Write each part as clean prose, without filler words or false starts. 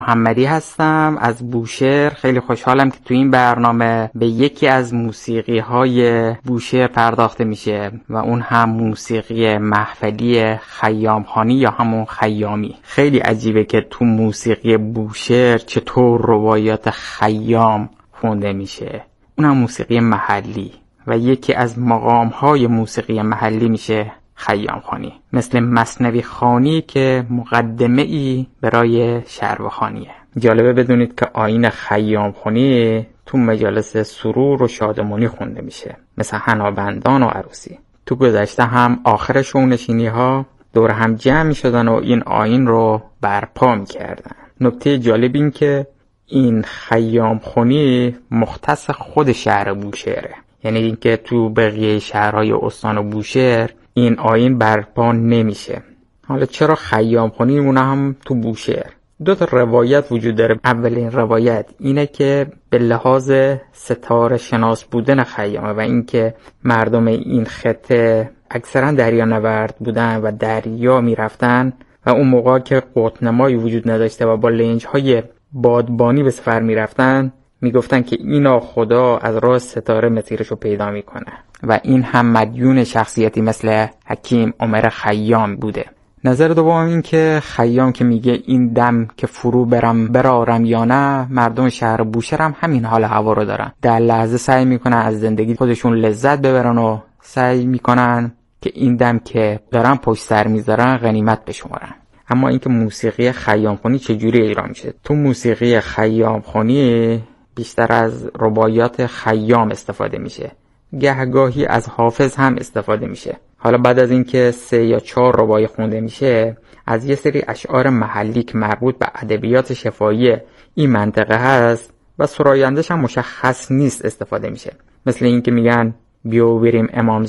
محمدی هستم از بوشهر. خیلی خوشحالم که تو این برنامه به یکی از موسیقی‌های بوشهر پرداخته میشه و اون هم موسیقی محفلی خیامخوانی یا همون خیامی. خیلی عجیبه که تو موسیقی بوشهر چطور روایات خیام خونده میشه، اون هم موسیقی محلی و یکی از مقام‌های موسیقی محلی میشه خیامخوانی، مثل مثنوی خوانی که مقدمه‌ای برای شربخوانیه. جالبه بدونید که آیین خیامخوانی تو مجالس سرور و شادمانی خونده میشه، مثل حنابندان و عروسی. تو گذشته هم آخر شونشینی‌ها دور هم جمع میشدن و این آیین رو برپا میکردن. نکته جالب این که این خیامخوانی مختص خود شهر بوشهره، یعنی اینکه تو بقیه شهرهای استان بوشهر این آیین برپا نمیشه. حالا چرا خیامخوانی مونه هم تو بوشهر؟ دو تا روایت وجود داره. اولین روایت اینه که به لحاظ ستاره شناس بودن خیامه و اینکه مردم این خطه اکثرا دریا نورد بودن و دریا میرفتن و اون موقع که قطب‌نمایی وجود نداشته و با لنج‌های بادبانی به سفر میرفتن، میگفتن که اینا خدا از راه ستاره مسیرشو پیدا میکنه و این هم مدیون شخصیتی مثل حکیم عمر خیام بوده. نظر دوم این که خیام که میگه این دم که فرو برارم یا نه، مردم شهر بوشهر هم همین حال هوا رو دارن، در لحظه سعی میکنن از زندگی خودشون لذت ببرن و سعی میکنن که این دم که دارن پشت سر میذارن غنیمت بشمارن. اما اینکه موسیقی خیامخوانی چجوری اجرا میشه؟ تو موسیقی خیامخوانی بیشتر از رباعیات خیام استفاده میشه، گهگاهی از حافظ هم استفاده میشه. حالا بعد از اینکه 3 یا 4 رباعی خونده میشه، از یه سری اشعار محلی که مربوط به ادبیات شفاهی این منطقه هست و سرایندش هم مشخص نیست استفاده میشه. مثل اینکه میگن بیا بریم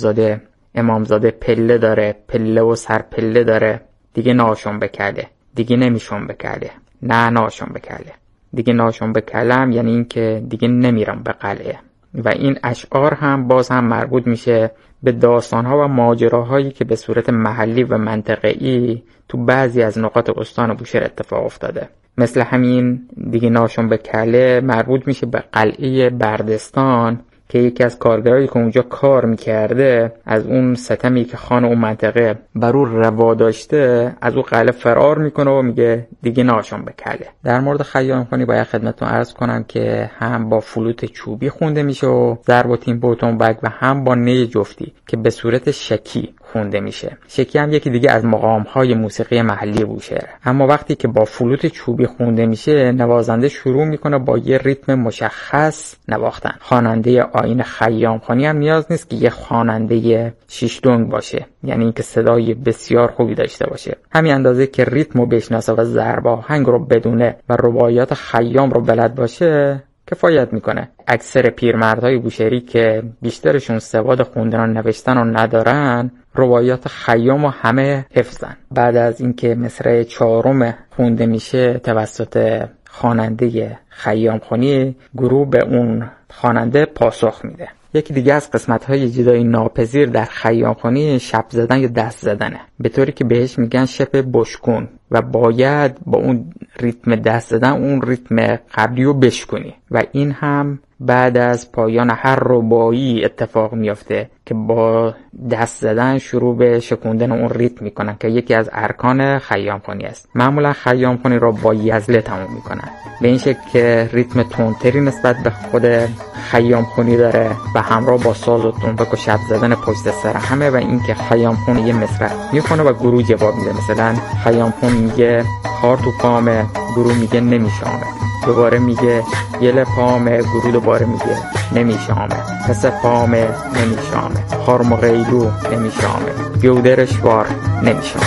امامزاده پله داره، پله و سر پله داره، دیگه ناشون بکله، دیگه نمیشون بکله، نه ناشون بکله، دیگه ناشون بکلم یعنی این که دیگه نمیرم به قلعه. و این اشعار هم باز هم مربوط میشه به داستانها و ماجراهایی که به صورت محلی و منطقه‌ای تو بعضی از نقاط استان بوشهر اتفاق افتاده. مثل همین دیگه ناشون بکله مربوط میشه به قلعه بردستان که یکی از کارگرایی که اونجا کار میکرده از اون ستمی که خان اون منطقه بر او روا داشته از اون قلعه فرار میکنه و میگه دیگه ناشون بکله. در مورد خیامخوانی باید خدمتتون عرض کنم که هم با فلوت چوبی خونده میشه و ضرب و تیم بوتونبک و هم با نی جفتی که به صورت شکی خونده میشه. شکی هم یکی دیگه از مقام‌های موسیقی محلی بوشهر. اما وقتی که با فلوت چوبی خونده میشه، نوازنده شروع میکنه با یه ریتم مشخص نواختن. خواننده آیین خیامخوانی هم نیاز نیست که یه خواننده شیش دنگ باشه، یعنی اینکه صدای بسیار خوبی داشته باشه. همین اندازه که ریتمو بشناسه و ضرب آهنگ رو بدونه و رباعیات خیام رو بلد باشه کفایت میکنه. اکثر پیرمردهای بوشهری که بیشترشون سواد خوندن و نوشتن رو ندارن، رباعیات خیام رو همه حفظن. بعد از اینکه مصرع 4 خونده میشه توسط خواننده خیامخوانی، گروه به اون خواننده پاسخ میده. یکی دیگه از قسمت‌های جدایی ناپذیر در خیامخوانی شب زدن یا دست زدنه، به طوری که بهش میگن شپ بشکن و باید با اون ریتم دست زدن اون ریتم قبلی رو بشکنی و این هم بعد از پایان هر رباعی اتفاق میفته که با دست زدن شروع به شکوندن اون ریتم میکنن که یکی از ارکان خیامخوانی است. معمولا خیامخوانی را با یزله تموم میکنن، به این شکل که ریتم تندتری نسبت به خود خیامخوانی داره و همراه با ساز و تنبک و شب زدن پشت سر همه و اینکه خیامخوان یه مصرع میکنه و گروه جواب میده. مثلا خیامخوان میگه خار تو پامه، گروه میگه نمیشامه، دوباره میگه یل پامه، گروه دوباره میگه نمیشامه، پس پامه نمیشامه، خارم و غیلو نمیشامه، گودرش بار نمیشامه.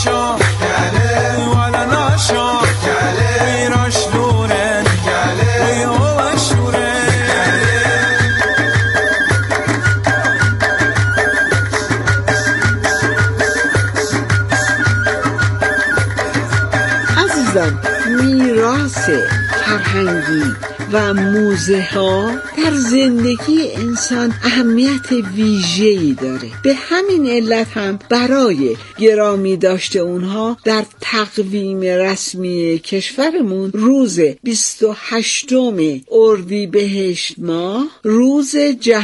ناشا ولا ناشا ويراش لورن ويهو شورن. عزیزان، میراث فرهنگی و موزه ها در زندگی انسان اهمیت ویژه‌ای داره. به همین علت هم برای گرامی داشته اونها در تقویم رسمی کشورمون روز 28 اردیبهشت ماه روز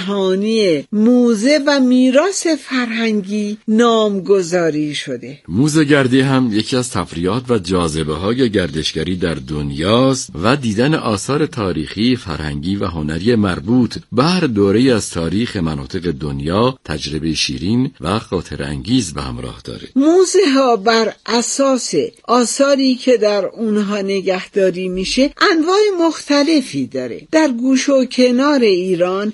جهانی موزه و میراث فرهنگی نامگذاری شده. موزه گردی هم یکی از تفریحات و جاذبه‌های گردشگری در دنیاست و دیدن آثار تاریخی، فرهنگی و هنری مربوط به هر دوره‌ای از تاریخ مناطق دنیا تجربه شیرین و خاطر انگیز به همراه داره. موزه ها بر اساس آثاری که در اونها نگهداری میشه انواع مختلفی داره. در گوش و کنار ایران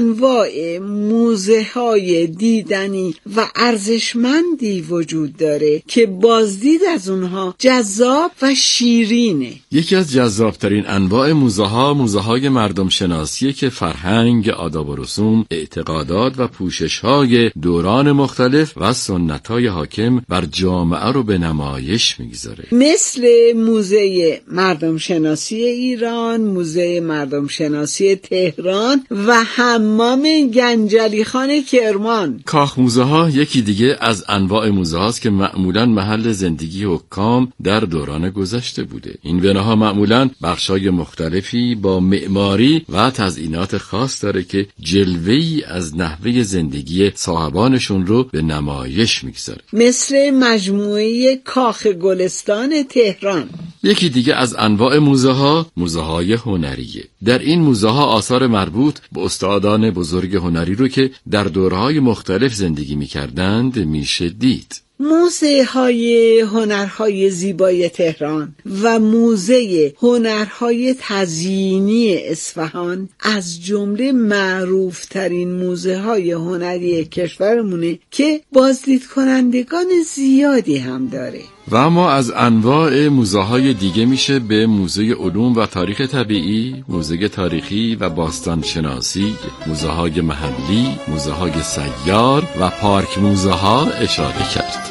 انواع موزه های دیدنی و ارزشمندی وجود داره که بازدید از اونها جذاب و شیرینه. یکی از جذابترین انواع موزه های مردم شناسی که فرهنگ، آداب و رسوم، اعتقادات و پوشش های دوران مختلف و سنت های حاکم بر جامعه رو به نمایش میگذاره، مثل موزه مردم شناسی ایران، موزه مردم شناسی تهران و حمام گنجلی خان کرمان. کاخ موزه ها یکی دیگه از انواع موزه هاست که معمولاً محل زندگی حکام در دوران گذشته بوده. این بناها معمولاً بخشای مختلفی با معماری و تزئینات خاص داره که جلوه‌ای از نحوه زندگی صاحبانشون رو به نمایش میگذاره، مثل مجموعه کاخ گلستان تهران. یکی دیگه از انواع موزه های هنریه. در این موزه ها آثار مربوط به استادان بزرگ هنری رو که در دوره‌های مختلف زندگی می‌کردند میشه دید. موزه های هنرهای زیبای تهران و موزه هنرهای تزیینی اصفهان از جمله معروف ترین موزه های هنری کشورمونه که بازدید کنندگان زیادی هم داره. و اما از انواع موزه های دیگه میشه به موزه علوم و تاریخ طبیعی، موزه تاریخی و باستان شناسی، موزه های محلی، موزه های سیار و پارک موزه ها اشاره کرد.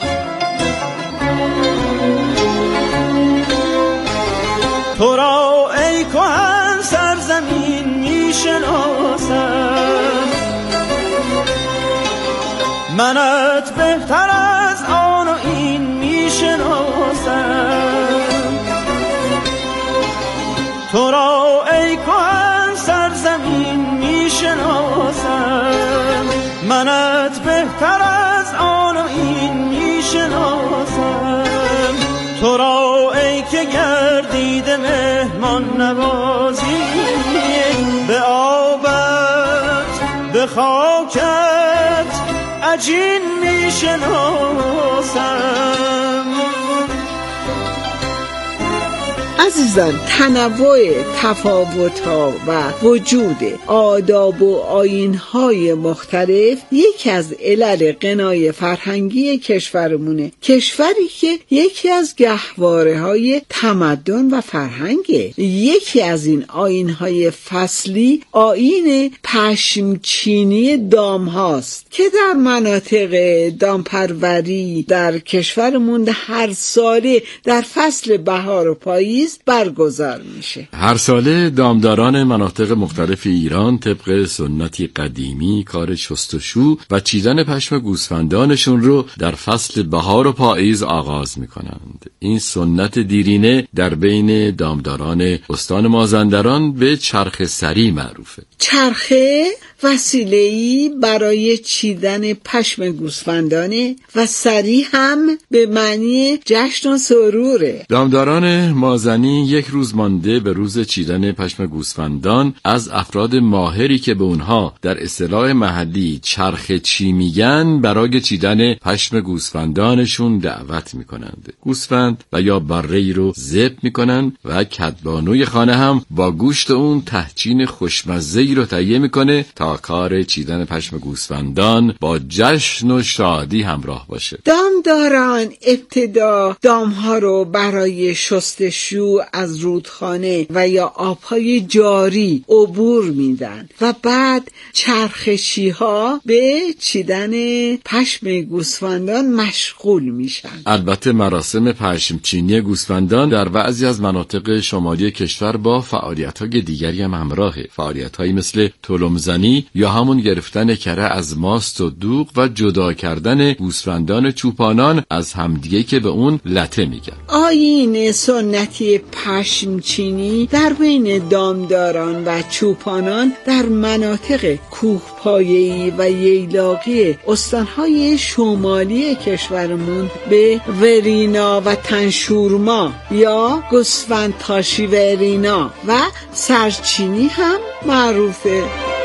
تو را ای کهن سرزمین میشناسم، منت بهتر از آن و این میشناسم. تو را ای کهن سرزمین میشناسم، منت بهتر از آن و این میشناسم. تو را ای که گردیده مهمان نوازی، به آبت به خاکت عجین میشناسم. عزیزان، تنوع تفاوت‌ها و وجود آداب و آیین‌های مختلف یکی از علل غنای فرهنگی کشورمونه. کشوری که یکی از گهواره‌های تمدن و فرهنگه. یکی از این آیین‌های فصلی آیین پشمچینی دام هاست که در مناطق دامپروری در کشورمون هر ساله در فصل بهار و پاییز برگزار میشه. هر ساله دامداران مناطق مختلف ایران طبق سنتی قدیمی کار شستشو و چیدن پشم گوسفندانشون رو در فصل بهار و پاییز آغاز میکنند. این سنت دیرینه در بین دامداران استان مازندران به چرخ سری معروفه. چرخه وسیله‌ای برای چیدن پشم گوسفندانه و سری هم به معنی جشن و سروره. دامداران مازنی یک روز مانده به روز چیدن پشم گوسفندان از افراد ماهری که به اونها در اصطلاح محلی چرخه چی میگن برای چیدن پشم گوسفندانشون دعوت میکنند. گوسفند و یا بره‌ای رو ذبح میکنن و کدبانوی خانه هم با گوشت اون تهچین خوشمزه جلوه‌ای رو تهیه میکنه تا کار چیدن پشم گوسفندان با جشن و شادی همراه باشه. دامداران ابتدا دامها رو برای شستشو از رودخانه و یا آبهای جاری عبور میدن و بعد چرخشی‌ها به چیدن پشم گوسفندان مشغول میشن. البته مراسم پشم چینی گوسفندان در بعضی از مناطق شمالی کشور با فعالیت‌های دیگری هم همراهه. فعالیت‌هایی مثل تلمزنی یا همون گرفتن کره از ماست و دوغ و جدا کردن گوسفندان چوپانان از همدیگه که به اون لته میگن. آیین سنتی پشم چینی در بین دامداران و چوپانان در مناطق کوهپایه‌ای و ییلاقی استانهای شمالی کشورمون به ورینا و تنشورما یا گوسفند تاشی ورینا و سرچینی هم معروفه.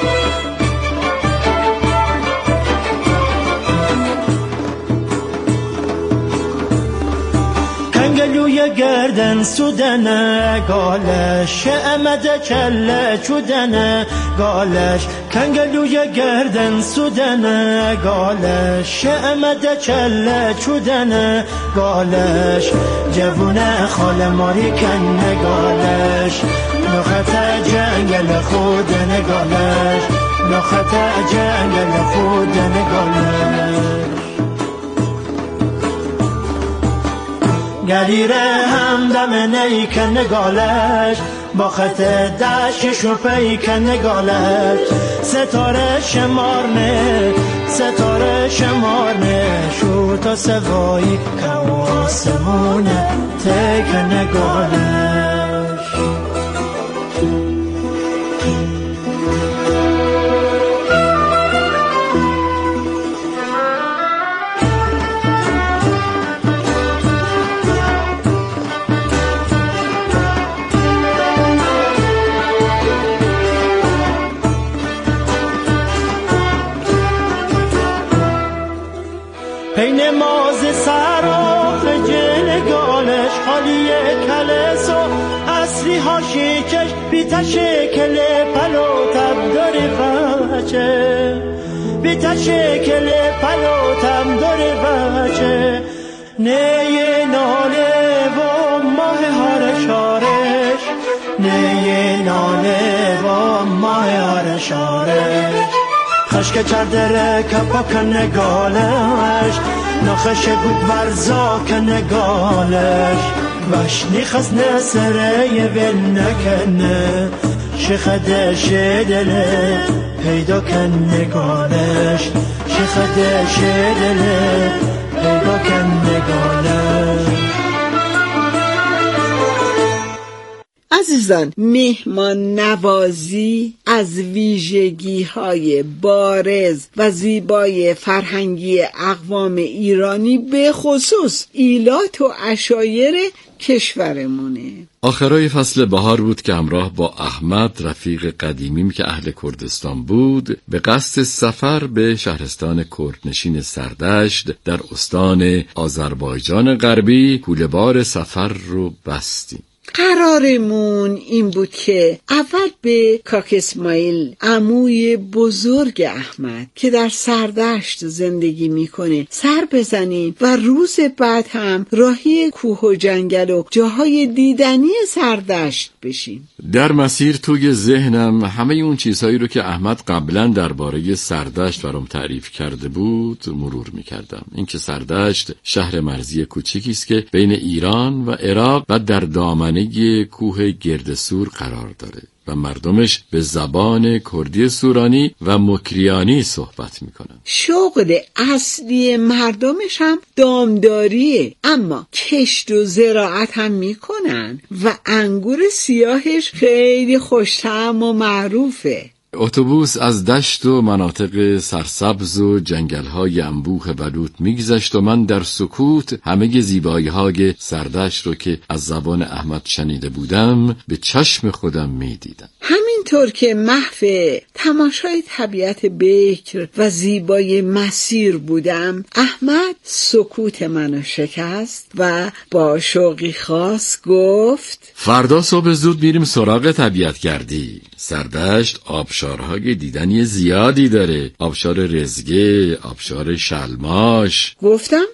کنگلوی گردن سودنه گالش امده کله چودنه گالش کنگلوی گردن سودنه گالش امده کله چودنه گالش جوونه خال ماری کنه گالش نخط جنگل خود نگالش نخط جنگل خود نگالش گلیره همدم نیکن نگالش با خط دشش و پیکن نگالش ستاره شمارنه شو تا سوایی که آسمونه تکن نگالش پین ماز سراخ جنگالش حالی کلس و اصلی ها شیکش بیتا شکل پلو تب داره بچه بیتا شکل پلو تب داره بچه نیه ناله و ماه هارشارش نیه ناله و ماه هارشارش خشک چردره کپا کنگالش نخش بود ورزا کنگالش بشنی خز نسره ول نکنه شخده شدله پیدا کنگالش شخده شدله پیدا کنگالش. عزیزان، مهمان نوازی از ویژگی‌های بارز و زیبای فرهنگی اقوام ایرانی به خصوص ایلات و عشایر کشورمونه. آخرای فصل بهار بود که همراه با احمد رفیق قدیمیم که اهل کردستان بود به قصد سفر به شهرستان کردنشین سردشت در استان آذربایجان غربی کوله‌بار سفر رو بستیم. قرارمون این بود که اول به کاک اسماعیل عموی بزرگ احمد که در سردشت زندگی میکنه سر بزنیم و روز بعد هم راهی کوه و جنگل و جاهای دیدنی سردشت بشیم. در مسیر توی ذهنم همه اون چیزهایی رو که احمد قبلا درباره سردشت برام تعریف کرده بود مرور میکردم. اینکه سردشت شهر مرزی کوچیکی است که بین ایران و عراق و در دامنه کوه گردسور قرار داره و مردمش به زبان کردی سورانی و مکریانی صحبت میکنن. شغل اصلی مردمش هم دامداریه، اما کشت و زراعت هم میکنن و انگور سیاهش خیلی خوش‌طعم و معروفه. اتوبوس از دشت و مناطق سرسبز و جنگل‌های انبوه بلوط میگذشت و من در سکوت همه زیبایی‌های سردشت رو که از زبان احمد شنیده بودم به چشم خودم میدیدم. همین همینطور که محو تماشای طبیعت بکر و زیبای مسیر بودم، احمد سکوت منو شکست و با شوقی خاص گفت: فردا صبح زود میریم سراغ طبیعتگردی. سردشت آبشارهای دیدنی زیادی داره، آبشار رزگه، آبشار شلماش. گفتم: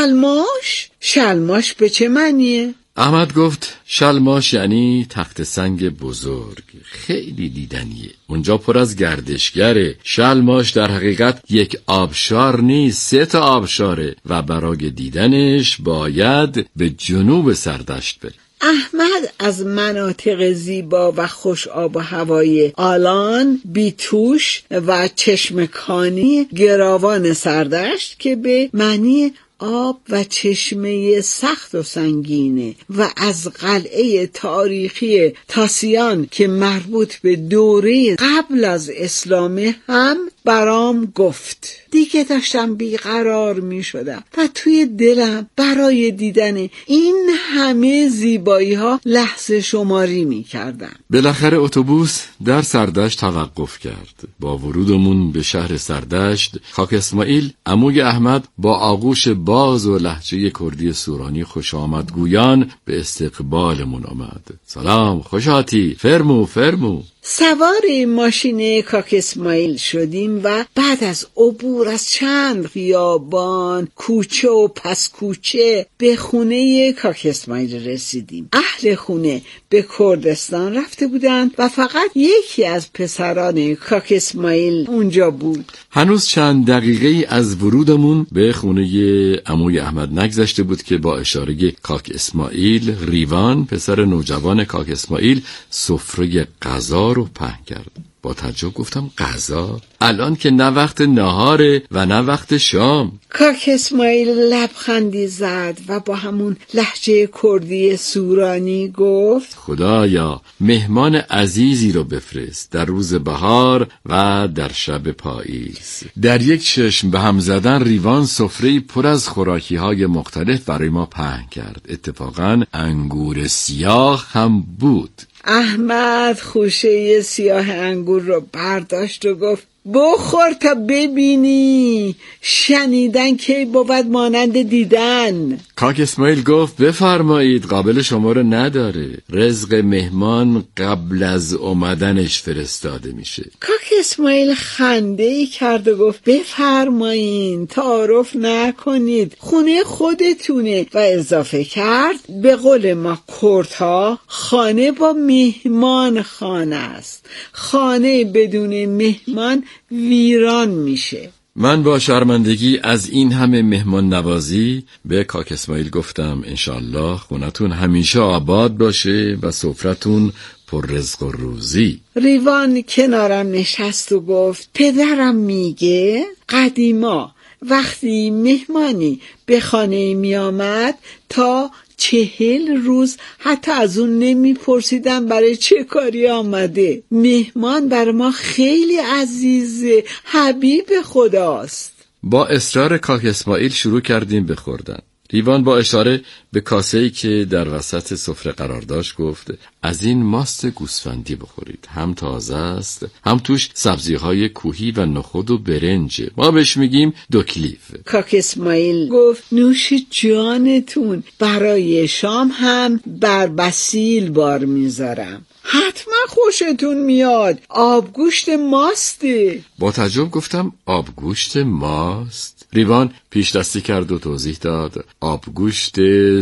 شلماش؟ شلماش به چه معنیه؟ احمد گفت شلماش یعنی تخت سنگ بزرگ، خیلی دیدنیه، اونجا پر از گردشگره. شلماش در حقیقت یک آبشار نیست، 3 تا آبشاره و برای دیدنش باید به جنوب سردشت بری. احمد از مناطق زیبا و خوش آب و هوای آلان، بیتوش و چشمکانی گراوان سردشت که به معنی آب و چشمه سخت و سنگینه و از قلعه تاریخی تاسیان که مربوط به دوره قبل از اسلام هم برام گفت. دیگه داشتم بیقرار می شدم و توی دلم برای دیدن این همه زیبایی ها لحظه شماری می کردم. بالاخره اتوبوس در سردشت توقف کرد. با ورودمون به شهر سردشت، کاک اسماعیل عموی احمد با آغوش باز و لهجه کردی سورانی خوش آمد گویان به استقبالمون آمد. سلام، خوشاتی، فرمو. سوار ماشین کاک اسماعیل شدیم و بعد از عبور از چند خیابان، کوچه و پس کوچه به خونه کاک اسماعیل رسیدیم. اهل خونه به کردستان رفته بودند و فقط یکی از پسران کاک اسماعیل اونجا بود. هنوز چند دقیقه از ورودمون به خونه عموی احمد نگذشته بود که با اشاره کاک اسماعیل، ریوان پسر نوجوان کاک اسماعیل سفره غذا رو پهن کرد. با تعجب گفتم: غذا؟ الان که نه وقت نهاره و نه وقت شام. کاک اسماعیل لبخندی زد و با همون لهجه کردی سورانی گفت: خدایا مهمان عزیزی رو بفرست در روز بهار و در شب پاییز. در یک چشم به هم زدن ریوان سفره پر از خوراکی‌های مختلف برای ما پهن کرد. اتفاقاً انگور سیاه هم بود. احمد خوشه سیاه انگور رو برداشت و گفت: بخور تا ببینی، شنیدن که بود مانند دیدن. کاک اسماعیل گفت: بفرمایید، قابل شما رو نداره، رزق مهمان قبل از اومدنش فرستاده میشه. کاک اسماعیل خنده‌ای کرد و گفت: بفرمایید، تعارف نکنید، خونه خودتونه. و اضافه کرد: به قول ما کردها خانه با مهمان خانه است، خانه بدون مهمان ویران میشه. من با شرمندگی از این همه مهمان نوازی به کاک اسماعیل گفتم: انشالله خونتون همیشه آباد باشه و سفرتون پر رزق و روزی. ریوان کنارم نشست و گفت: پدرم میگه قدیما وقتی مهمانی به خانه می آمد تا 40 روز حتی از اون نمیپرسیدن برای چه کاری آمده. مهمان بر ما خیلی عزیزه، حبیب خداست. با اصرار کاک اسماعیل شروع کردیم به خوردن. ریوان با اشاره به کاسه‌ای که در وسط سفره قرار داشت گفت: از این ماست گوسفندی بخورید، هم تازه است، هم توش سبزی‌های کوهی و نخود و برنجه، ما بهش میگیم دوکلیف. کاک اسماعیل گفت: نوش جانتون، برای شام هم بربسیل بار میذارم، حتما خوشتون میاد، آبگوشت ماسته. با تعجب گفتم: آبگوشت ماست؟ ریوان پیش دستی کرد و توضیح داد: آبگوشت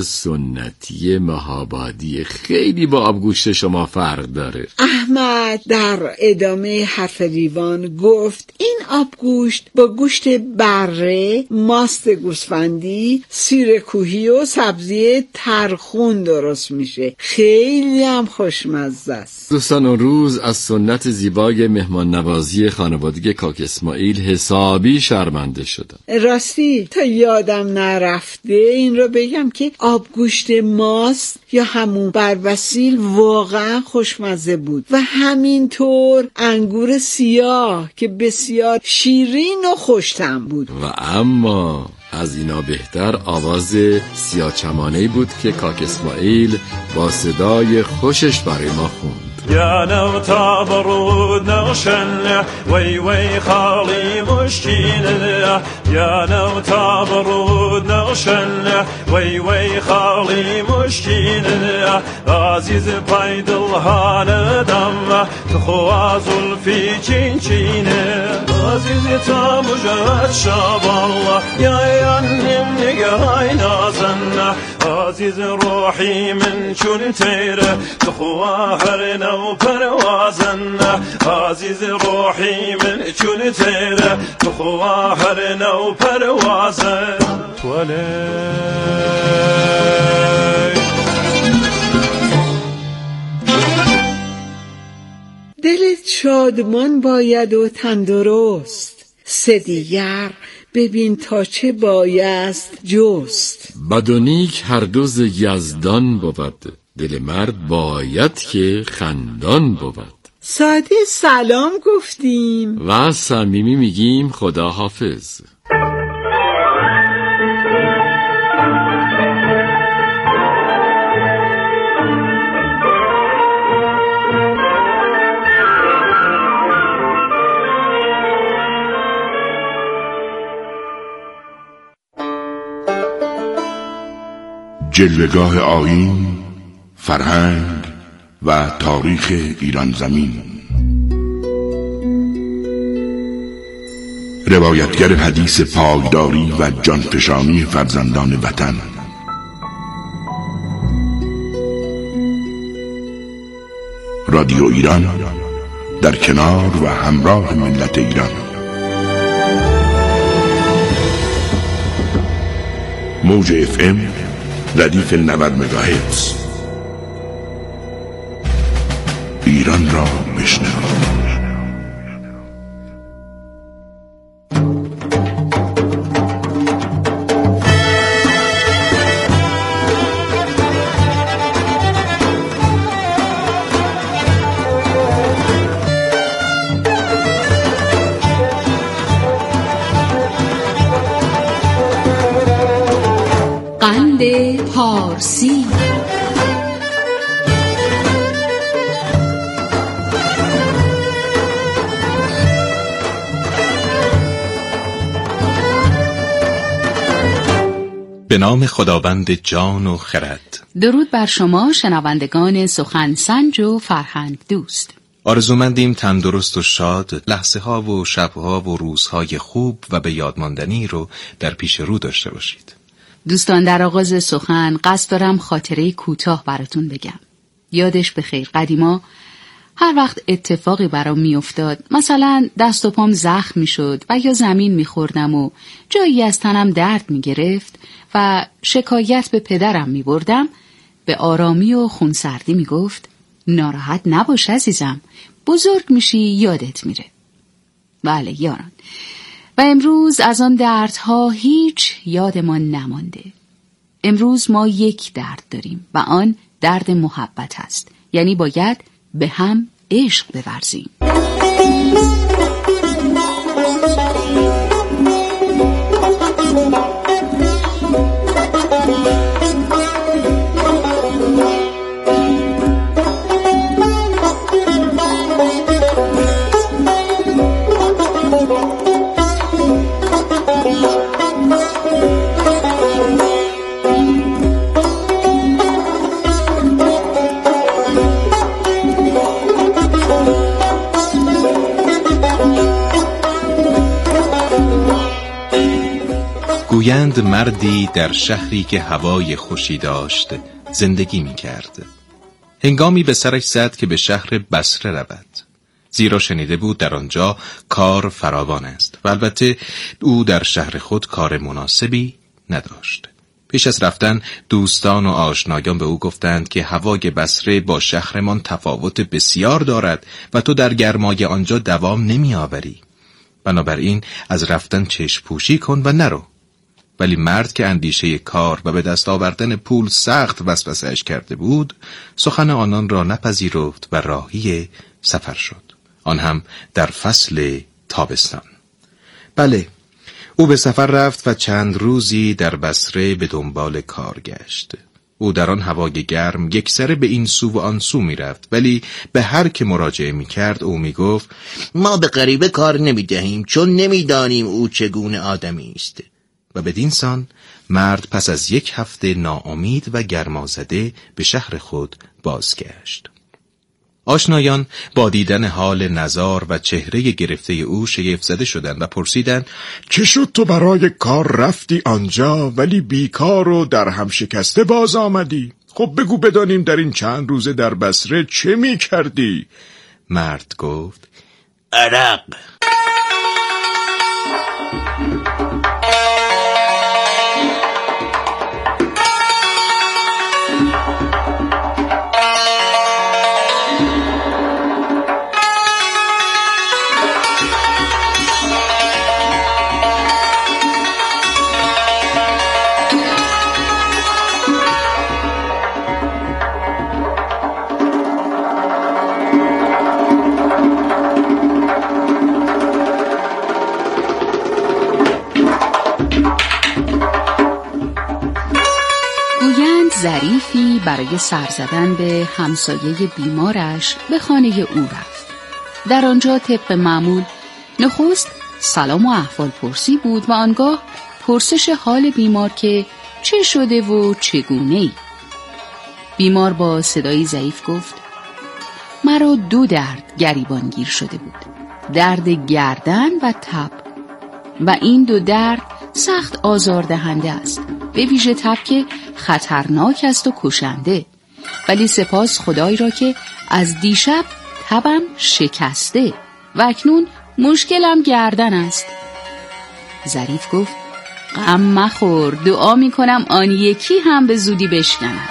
سنتی مهابادی خیلی با آبگوشت شما فرق داره. احمد در ادامه حرف ریوان گفت: این آبگوشت با گوشت بره، ماست گوسفندی، سیر کوهی و سبزی ترخون درست میشه، خیلی هم خوشمزه است. دوستان، اون روز از سنت زیبای مهمان نوازی خانواده کاک اسماعیل حسابی شرمنده شدم. راستی تا یادم نرفته این رو بگم که آبگوشت ماست یا همون بربسیل واقعا خوشمزه بود و همینطور انگور سیاه که بسیار شیرین و خوش‌طعم بود. و اما از اینا بهتر آواز سیاه چمانه‌ای بود که کاک اسماعیل با صدای خوشش برای ما خوند. يا نوتا برود نغشن وي خالي مشكين يا نوتا برود نغشن وي خالي مشكين عزيز بايد الهان دم تخوازل في چين عزيز تامجات شاب الله يا نقاي نازن عزيز روحي من شون تيره تخواهرنا وبروازن عزيز روحي من شون تيره تخواهرنا وبروازن تولي دلت شادمان باید و تندرست، سه دیگر ببین تا چه بایست جست. بد و نیک هر دو ز یزدان بود، دل مرد باید که خندان بود. ساده سلام گفتیم و صمیمی میگیم خدا حافظ. جلوه‌گاه آیین، فرهنگ و تاریخ ایران زمین. روایتگر حدیث پایداری و جانفشانی فرزندان وطن. رادیو ایران در کنار و همراه ملت ایران. موج FM ردیف 90 مگاهرتز. ایران را بشنو. قند پارسی. به نام خداوند جان و خرد. درود بر شما شنوندگان سخن سنج و فرهنگ دوست. آرزومندیم تندرست و شاد لحظه ها و شبها و روزهای خوب و به یاد ماندنی رو در پیش رو داشته باشید. دوستان، در آغاز سخن قصد دارم خاطره کوتاه براتون بگم. یادش بخیر قدیما هر وقت اتفاقی برام میافتاد، مثلا دست و پام زخم میشد و یا زمین میخوردم و جایی از تنم درد میگرفت و شکایت به پدرم میبردم، به آرامی و خونسردی میگفت ناراحت نباش عزیزم، بزرگ میشی یادت میره. بله یاران، و امروز از آن دردها هیچ یادمان نمانده. امروز ما یک درد داریم و آن درد محبت است، یعنی باید به هم عشق بورزیم. گویند مردی در شهری که هوای خوشی داشت زندگی می کرد. هنگامی به سرش زد که به شهر بصره رود، زیرا شنیده بود در آنجا کار فراوان است و البته او در شهر خود کار مناسبی نداشت. پیش از رفتن دوستان و آشنایان به او گفتند که هوای بصره با شهرمان تفاوت بسیار دارد و تو در گرمای آنجا دوام نمی آوری. بنابراین از رفتن چشم پوشی کن و نرو. ولی مرد که اندیشه کار و به دست آوردن پول سخت وسوسه‌اش کرده بود، سخن آنان را نپذیرفت و راهی سفر شد، آن هم در فصل تابستان. بله، او به سفر رفت و چند روزی در بصره به دنبال کار گشت. او در آن هوای گرم یکسره به این سو و آن سو می رفت، ولی به هر که مراجعه می کرد او می گفت ما به غریبه کار نمی دهیم چون نمی دانیم او چگونه آدمی است. و بدین سان مرد پس از 1 هفته ناامید و گرمازده به شهر خود بازگشت. آشنایان با دیدن حال نزار و چهره گرفته او شگفت زده شدند و پرسیدند چه شد تو برای کار رفتی آنجا ولی بیکار و در هم شکسته باز آمدی؟ خب بگو بدانیم در این چند روزه در بصره چه می کردی؟ مرد گفت عرق. ظریفی برای سر زدن به همسایه بیمارش به خانه او رفت. در آنجا طبق معمول نخست سلام و احوال پرسی بود و آنگاه پرسش حال بیمار که چه شده و چگونه‌ای. بیمار با صدایی ضعیف گفت مرا 2 درد گریبانگیر شده بود، درد گردن و تب، و این 2 درد سخت آزاردهنده است، به ویژه تب که خطرناک است و کشنده، ولی سپاس خدای را که از دیشب تبم شکسته و اکنون مشکلم گردن است. ظریف گفت غم مخور، دعا می کنم آن یکی هم به زودی بشکند.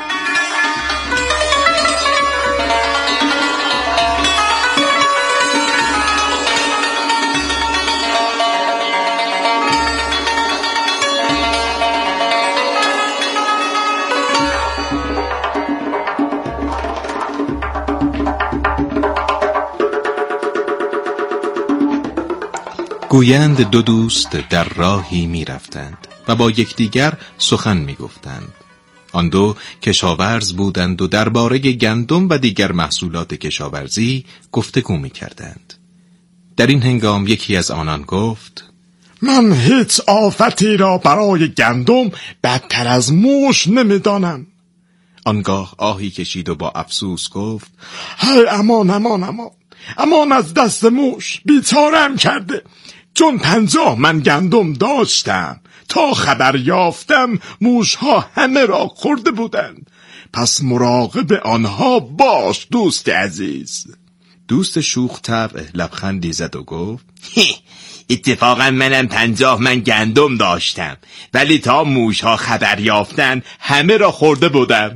گویند 2 دوست در راهی می رفتند و با یکدیگر سخن می گفتند. آن 2 کشاورز بودند و درباره گندم و دیگر محصولات کشاورزی گفتگو می کردند. در این هنگام یکی از آنان گفت من هیچ آفتی را برای گندم بدتر از موش نمیدانم. آنگاه آهی کشید و با افسوس گفت های امان از دست موش، بیچاره‌ام کرده. چون 50 من گندم داشتم، تا خبر یافتم موشها همه را خورده بودند. پس مراقب آنها باش دوست عزیز. دوست شوخ طبع لبخندی زد و گفت اتفاقا منم 50 من گندم داشتم، ولی تا موشها خبر یافتن همه را خورده بودم.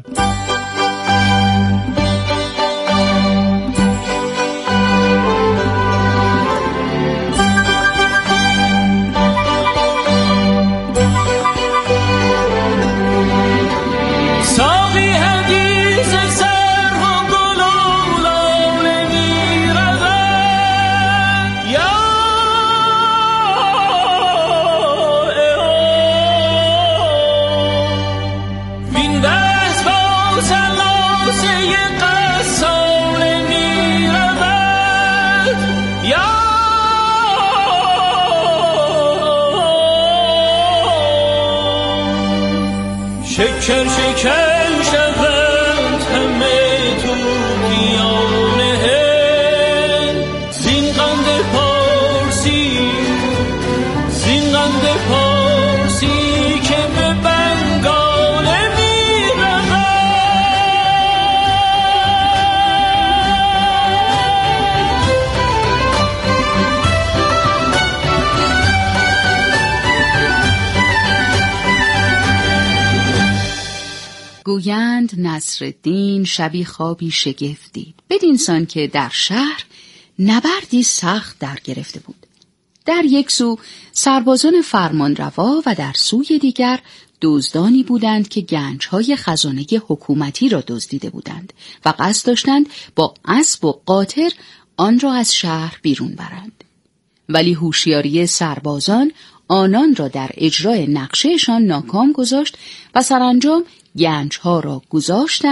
شکر شکر شوند همه تو پیانه زین قند پارسی که به بنگاله می رود. گویند نصرالدین شبی خوابی شگفت دید، بدین سان که در شهر نبردی سخت در گرفته بود. در یک سو سربازان فرمانروا و در سوی دیگر دزدانی بودند که گنجهای خزانه حکومتی را دزدیده بودند و قصد داشتند با اسب و قاطر آن را از شهر بیرون برند. ولی هوشیاری سربازان آنان را در اجرای نقشهشان ناکام گذاشت و سرانجام گنجها را گذاشتند